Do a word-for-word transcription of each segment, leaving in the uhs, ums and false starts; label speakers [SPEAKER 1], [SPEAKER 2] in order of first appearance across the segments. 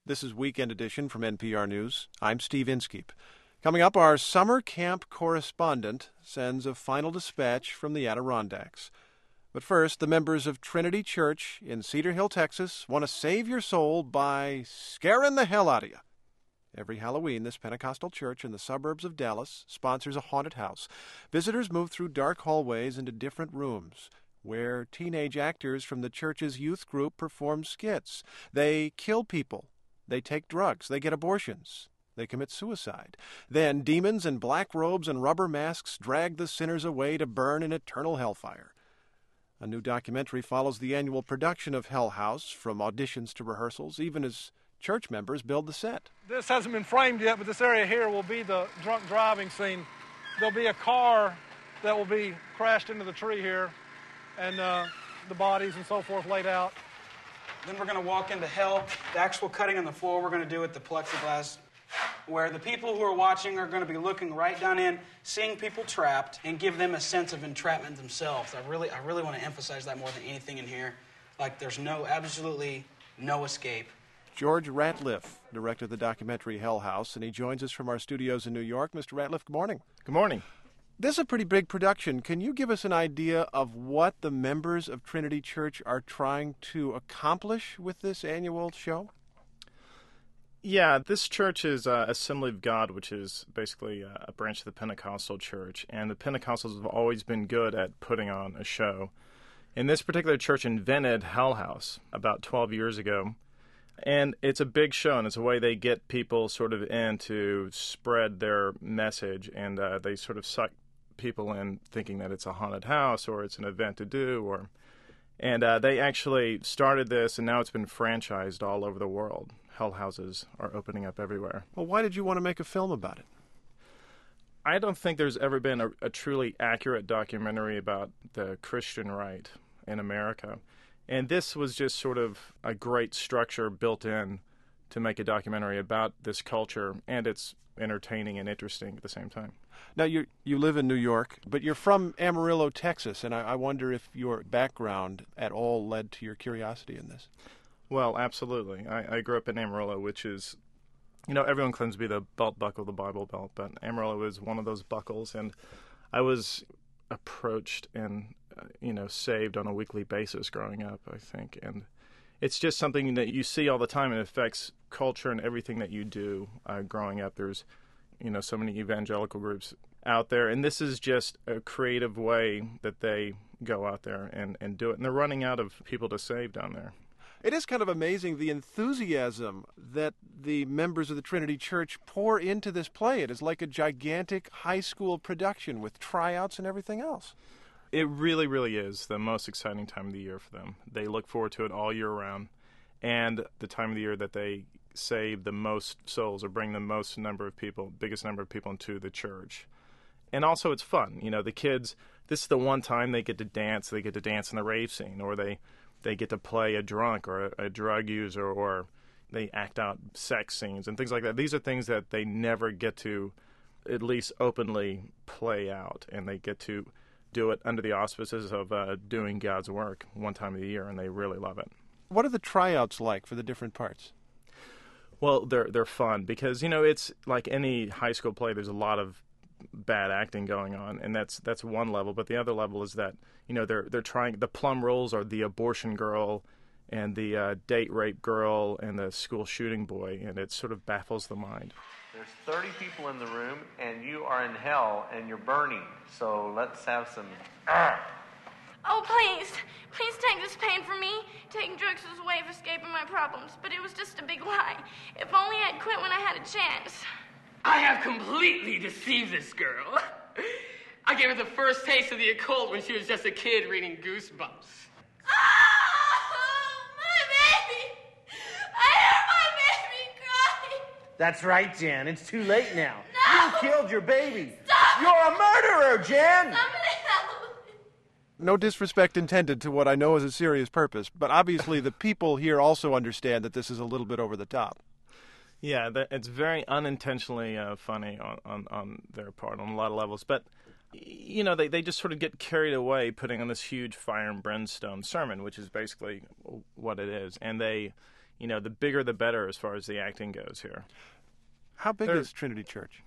[SPEAKER 1] This is Weekend Edition from N P R News. I'm Steve Inskeep. Coming up, our summer camp correspondent sends a final dispatch from the Adirondacks. But first, the members of Trinity Church in Cedar Hill, Texas, want to save your soul by scaring the hell out of you. Every Halloween, this Pentecostal church in the suburbs of Dallas sponsors a haunted house. Visitors move through dark hallways into different rooms, where teenage actors from the church's youth group perform skits. They kill people. They take drugs. They get abortions. They commit suicide. Then demons in black robes and rubber masks drag the sinners away to burn in eternal hellfire. A new documentary follows the annual production of Hell House, from auditions to rehearsals, even as church members build the set.
[SPEAKER 2] This hasn't been framed yet, but this area here will be the drunk driving scene. There'll be a car that will be crashed into the tree here, and uh, the bodies and so forth laid out.
[SPEAKER 3] Then we're going to walk into hell. The actual cutting on the floor we're going to do with the plexiglass, where the people who are watching are going to be looking right down in, seeing people trapped, and give them a sense of entrapment themselves. I really, I really want to emphasize that more than anything in here. Like, there's no, absolutely no escape.
[SPEAKER 1] George Ratliff directed the documentary Hell House, and he joins us from our studios in New York. Mister Ratliff, good morning.
[SPEAKER 4] Good morning.
[SPEAKER 1] This is a pretty big production. Can you give us an idea of what the members of Trinity Church are trying to accomplish with this annual show?
[SPEAKER 4] Yeah, this church is uh, Assembly of God, which is basically uh, a branch of the Pentecostal church, and the Pentecostals have always been good at putting on a show. And this particular church invented Hell House about twelve years ago, and it's a big show, and it's a way they get people sort of in to spread their message, and uh, they sort of suck people in thinking that it's a haunted house or it's an event to do, or and uh, they actually started this, and now it's been franchised all over the world. Hell houses are opening up everywhere.
[SPEAKER 1] Well, why did you want to make a film about it?
[SPEAKER 4] I don't think there's ever been a, a truly accurate documentary about the Christian right in America. And this was just sort of a great structure built in to make a documentary about this culture, and it's entertaining and interesting at the same time.
[SPEAKER 1] Now, you you live in New York, but you're from Amarillo, Texas, and I, I wonder if your background at all led to your curiosity in this.
[SPEAKER 4] Well, absolutely. I, I grew up in Amarillo, which is, you know, everyone claims to be the belt buckle of the Bible Belt, but Amarillo is one of those buckles, and I was approached and, uh, you know, saved on a weekly basis growing up, I think. And it's just something that you see all the time, and it affects culture and everything that you do uh, growing up. There's, you know, so many evangelical groups out there, and this is just a creative way that they go out there and, and do it. And they're running out of people to save down there.
[SPEAKER 1] It is kind of amazing the enthusiasm that the members of the Trinity Church pour into this play. It is like a gigantic high school production with tryouts and everything else.
[SPEAKER 4] It really, really is the most exciting time of the year for them. They look forward to it all year round, and the time of the year that they save the most souls or bring the most number of people, biggest number of people into the church. And also it's fun. You know, the kids, this is the one time they get to dance. They get to dance in the rave scene, or they They get to play a drunk or a, a drug user, or they act out sex scenes and things like that. These are things that they never get to at least openly play out, and they get to do it under the auspices of uh, doing God's work one time of the year, and they really love it.
[SPEAKER 1] What are the tryouts like for the different parts?
[SPEAKER 4] Well, they're they're fun because, you know, it's like any high school play. There's a lot of bad acting going on, and that's that's one level. But the other level is that, you know, they're they're trying. The plum roles are the abortion girl and the uh, date rape girl and the school shooting boy, and it sort of baffles the mind.
[SPEAKER 5] There's thirty people in the room, and you are in hell, and you're burning. So let's have some. Ah.
[SPEAKER 6] Oh, please, please take this pain from me. Taking drugs was a way of escaping my problems, but it was just a big lie. If only I'd quit when I had a chance.
[SPEAKER 7] I have completely deceived this girl. I gave her the first taste of the occult when she was just a kid reading Goosebumps.
[SPEAKER 6] Oh, my baby! I heard my baby cry!
[SPEAKER 8] That's right, Jan. It's too late now.
[SPEAKER 6] No!
[SPEAKER 8] You killed your baby.
[SPEAKER 6] Stop!
[SPEAKER 8] You're a murderer, Jan!
[SPEAKER 6] Somebody help!
[SPEAKER 1] No disrespect intended to what I know is a serious purpose, but obviously the people here also understand that this is a little bit over the top.
[SPEAKER 4] Yeah, that, it's very unintentionally uh, funny on, on, on their part on a lot of levels. But, you know, they, they just sort of get carried away putting on this huge fire and brimstone sermon, which is basically what it is. And they, you know, the bigger the better as far as the acting goes here.
[SPEAKER 1] How big
[SPEAKER 4] There's-
[SPEAKER 1] is Trinity Church?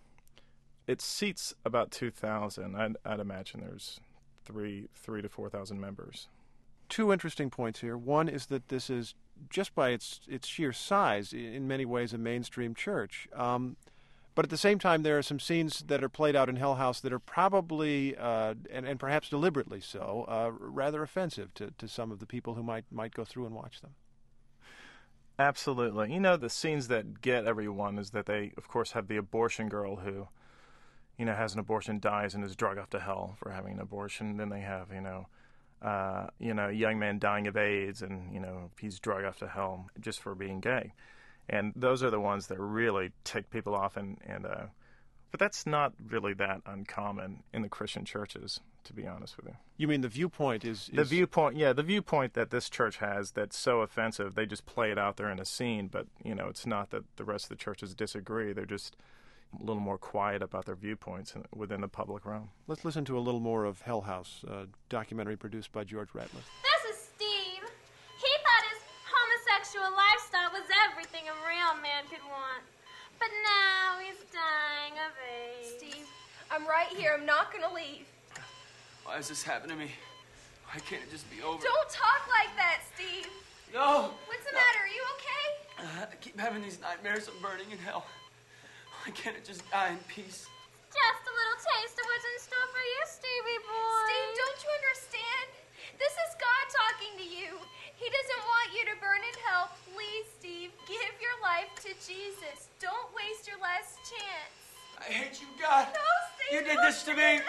[SPEAKER 4] It seats about two thousand. I'd, I'd imagine there's three, three to four thousand members.
[SPEAKER 1] Two interesting points here. One is that this is, just by its its sheer size, i- in many ways a mainstream church. Um, but at the same time, there are some scenes that are played out in Hell House that are probably, uh, and, and perhaps deliberately so, uh, rather offensive to, to some of the people who might might go through and watch them.
[SPEAKER 4] Absolutely. You know, the scenes that get everyone is that they, of course, have the abortion girl who, you know, has an abortion, dies, and is drug off to hell for having an abortion. Then they have, you know, uh, you know, a young man dying of AIDS, and, you know, he's drug off to hell just for being gay. And those are the ones that really tick people off. And, and uh, but that's not really that uncommon in the Christian churches, to be honest with you.
[SPEAKER 1] You mean the viewpoint is, is
[SPEAKER 4] The viewpoint, yeah, the viewpoint that this church has that's so offensive, they just play it out there in a scene, but, you know, it's not that the rest of the churches disagree. They're just a little more quiet about their viewpoints in- within the public realm.
[SPEAKER 1] Let's listen to a little more of Hell House, a documentary produced by George Ratliff.
[SPEAKER 9] This is Steve. He thought his homosexual lifestyle was everything a real man could want. But now he's dying of AIDS.
[SPEAKER 10] Steve, I'm right here. I'm not gonna leave.
[SPEAKER 11] Why does this happen to me? Why can't it just be over?
[SPEAKER 10] Don't talk like that, Steve.
[SPEAKER 11] No!
[SPEAKER 10] What's the
[SPEAKER 11] no.
[SPEAKER 10] matter? Are you okay?
[SPEAKER 11] Uh, I keep having these nightmares of burning in hell. Why can't it just die in peace?
[SPEAKER 9] Just a little taste of what's in store for you, Stevie boy.
[SPEAKER 10] Steve, don't you understand? This is God talking to you. He doesn't want you to burn in hell. Please, Steve, give your life to Jesus. Don't waste your last chance.
[SPEAKER 11] I hate you, God.
[SPEAKER 10] No, Steve.
[SPEAKER 11] You did this to me.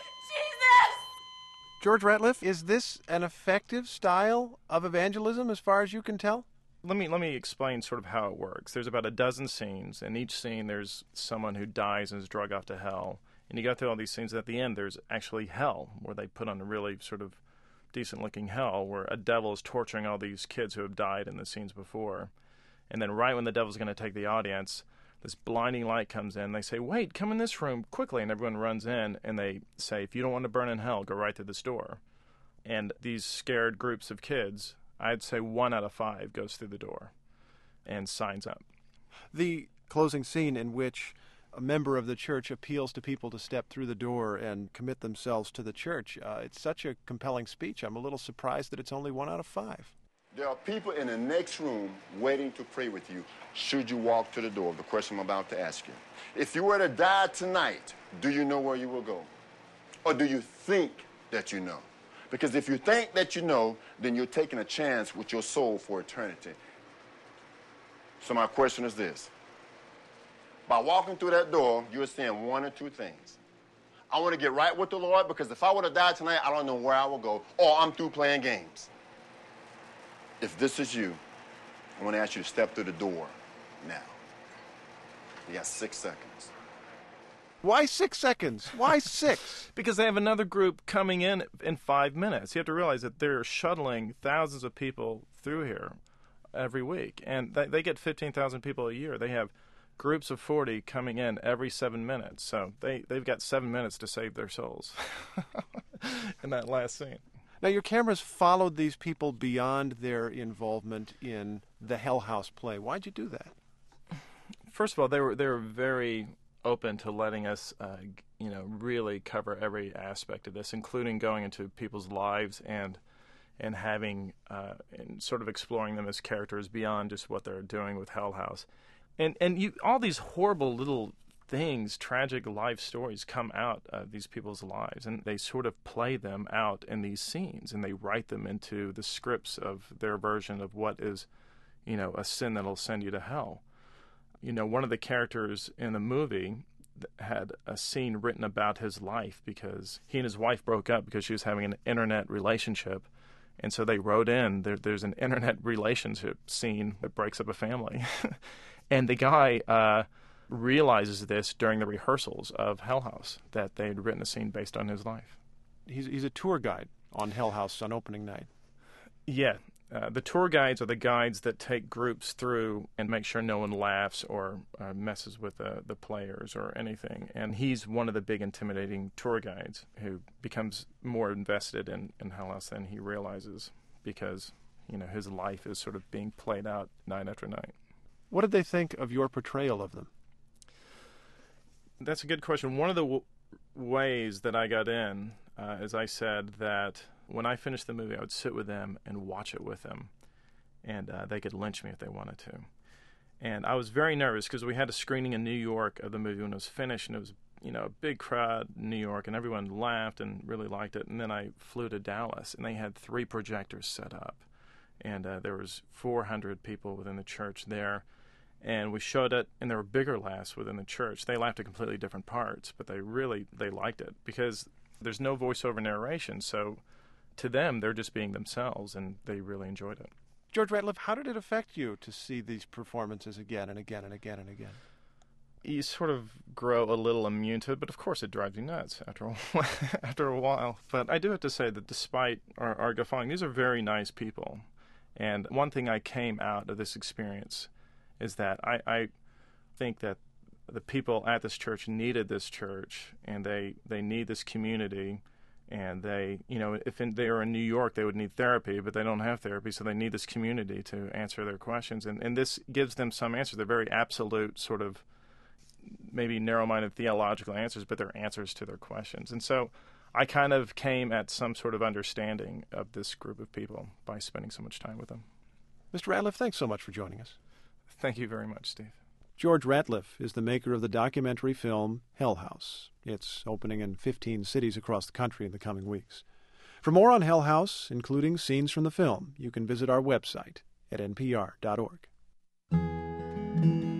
[SPEAKER 10] Jesus!
[SPEAKER 1] George Ratliff, is this an effective style of evangelism as far as you can tell?
[SPEAKER 4] Let me let me explain sort of how it works. There's about a dozen scenes. In each scene, there's someone who dies and is drug off to hell. And you go through all these scenes. At the end, there's actually hell, where they put on a really sort of decent-looking hell, where a devil is torturing all these kids who have died in the scenes before. And then right when the devil's going to take the audience, this blinding light comes in. They say, wait, come in this room quickly. And everyone runs in, and they say, if you don't want to burn in hell, go right through this door. And these scared groups of kids, I'd say one out of five goes through the door and signs up.
[SPEAKER 1] The closing scene in which a member of the church appeals to people to step through the door and commit themselves to the church, uh, it's such a compelling speech. I'm a little surprised that it's only one out of five.
[SPEAKER 12] There are people in the next room waiting to pray with you should you walk to the door of the question I'm about to ask you. If you were to die tonight, do you know where you will go? Or do you think that you know? Because if you think that you know, then you're taking a chance with your soul for eternity. So my question is this. By walking through that door, you're saying one or two things. I want to get right with the Lord, because if I were to die tonight, I don't know where I will go, or I'm through playing games. If this is you, I want to ask you to step through the door now. You got six seconds.
[SPEAKER 1] Why six seconds? Why six?
[SPEAKER 4] Because they have another group coming in in five minutes. You have to realize that they're shuttling thousands of people through here every week. And they, they get fifteen thousand people a year. They have groups of forty coming in every seven minutes. So they, they've got seven minutes to save their souls in that last scene.
[SPEAKER 1] Now, your cameras followed these people beyond their involvement in the Hell House play. Why'd you do that?
[SPEAKER 4] First of all, they were they were very open to letting us, uh, you know, really cover every aspect of this, including going into people's lives and and having uh, and sort of exploring them as characters beyond just what they're doing with Hell House, and and you all these horrible little things, tragic life stories come out of these people's lives, and they sort of play them out in these scenes, and they write them into the scripts of their version of what is, you know, a sin that'll send you to hell. You know, one of the characters in the movie had a scene written about his life because he and his wife broke up because she was having an internet relationship, and so they wrote in, there, there's an internet relationship scene that breaks up a family. And the guy uh, realizes this during the rehearsals of Hell House, that they had written a scene based on his life.
[SPEAKER 1] He's, he's a tour guide on Hell House on opening night.
[SPEAKER 4] Yeah. Uh, the tour guides are the guides that take groups through and make sure no one laughs or uh, messes with the, the players or anything. And he's one of the big intimidating tour guides who becomes more invested in, in Hell House than he realizes, because You know, his life is sort of being played out night after night.
[SPEAKER 1] What did they think of your portrayal of them?
[SPEAKER 4] That's a good question. One of the w- ways that I got in, uh, as I said, that when I finished the movie, I would sit with them and watch it with them, and uh, they could lynch me if they wanted to. And I was very nervous because we had a screening in New York of the movie when it was finished, and it was, you know, a big crowd in New York, and everyone laughed and really liked it. And then I flew to Dallas, and they had three projectors set up, and uh, there was four hundred people within the church there. And we showed it, and there were bigger laughs within the church. They laughed at completely different parts, but they really, they liked it because there's no voiceover narration. So to them, they're just being themselves, and they really enjoyed it.
[SPEAKER 1] George Ratliff, how did it affect you to see these performances again and again and again and again?
[SPEAKER 4] You sort of grow a little immune to it, but of course it drives you nuts after a while. after a while. But I do have to say that despite our, our guffawing, these are very nice people. And one thing I came out of this experience is that I, I think that the people at this church needed this church, and they, they need this community, and they, you know, if in, they were in New York, they would need therapy, but they don't have therapy, so they need this community to answer their questions, and, and this gives them some answers. They're very absolute, sort of maybe narrow-minded theological answers, but they're answers to their questions. And so I kind of came at some sort of understanding of this group of people by spending so much time with them.
[SPEAKER 1] Mister Ratliff, thanks so much for joining us.
[SPEAKER 4] Thank you very much, Steve.
[SPEAKER 1] George Ratliff is the maker of the documentary film Hell House. It's opening in fifteen cities across the country in the coming weeks. For more on Hell House, including scenes from the film, you can visit our website at n p r dot org.